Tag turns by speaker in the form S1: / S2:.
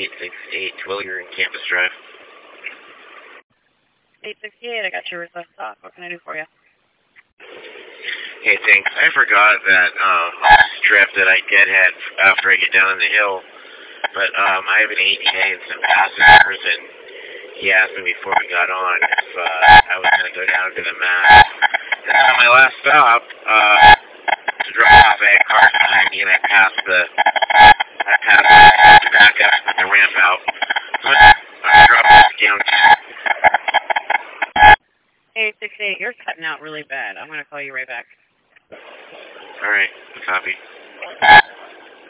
S1: 868 Twilliger in Campus Drive.
S2: 868, I got your request off. What can I do for you?
S1: Hey, thanks. I forgot that strip that I deadhead after I get down the hill. But I have an ATA and some passengers, and he asked me before we got on if I was going to go down to the map. And on my last stop, to drop off at Carson, and I passed the back up the ramp out. So I dropped off down.
S2: 868, you're cutting out really bad. I'm going to call you right back.
S1: All right, copy.